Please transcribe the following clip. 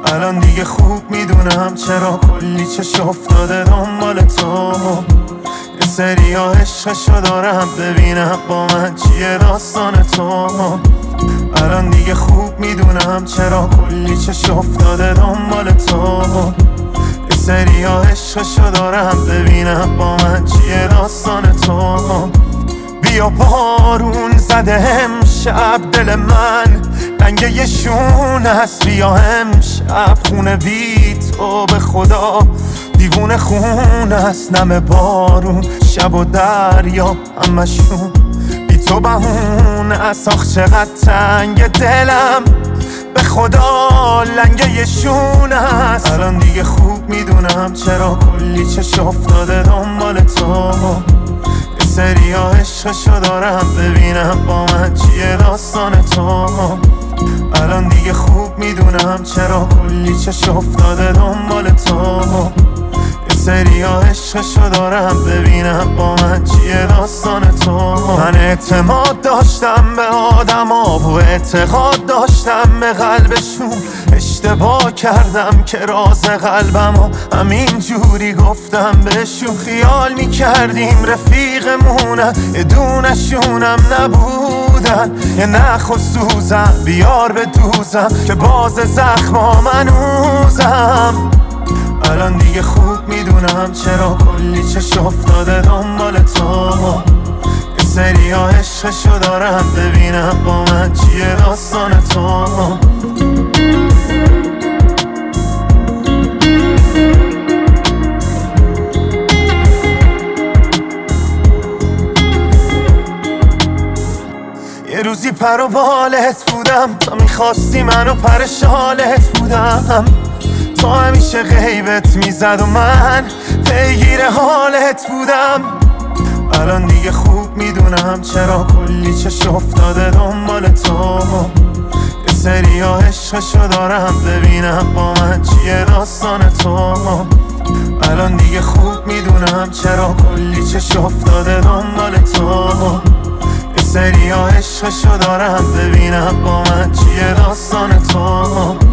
الان دیگه خوب میدونم چرا کلی چش افتاده دنبال تو. یه سریا عشقشو دارم ببینم با من چیه داستان تو. الان دیگه خوب میدونم چرا کلی چش افتاده دنبال تو. یه سریا عشقشو دارم ببینم با من چیه داستان تو. بیا بارون زده امشب دل من رنگ یه شون هست. بیا امشب خونه بی تو به خدا دیوونه خون است. نم بارون شب و دریا همشون بی تو بهونه است. آخ چقدر تنگ دلم به خدا لنگه یه شون است. الان دیگه خوب میدونم چرا کلی چش افتاده دنبال تو. یه سریا عشقشو دارم ببینم با من چیه داستان تو. الان دیگه خوب میدونم چرا کلی چش افتاده دنبال تو. یه سریا عشقشو دارم ببینم با من چیه داستان تو. من اعتماد داشتم به آدما و اعتقاد داشتم به قلبشون. اشتباه کردم که راز قلبمو همین جوری گفتم بهشون. خیال میکردیم رفیقمونن یه دونشونم نبودن. یه نخ و سوزم بیار به دوزم که باز زخما منوزم. الان دیگه خوب میدونم چرا کلی چش افتاده دنبال تو. یه سریا عشقشو دارم ببینم با من چیه داستان تو. یه روزی پر و بالت بودم تا میخواستی منو پر شالت بودم. تو همیشه غیبت میزد و من پیگیر حالت بودم. الان دیگه خوب میدونم چرا کلی چش افتاده دنبال تو. یه سریا عشقشو دارم ببینم با من چیه داستان تو. الان دیگه خوب میدونم چرا کلی چش افتاده دنبال تو. یه سریا عشقشو دارم ببینم با من چیه داستان تو.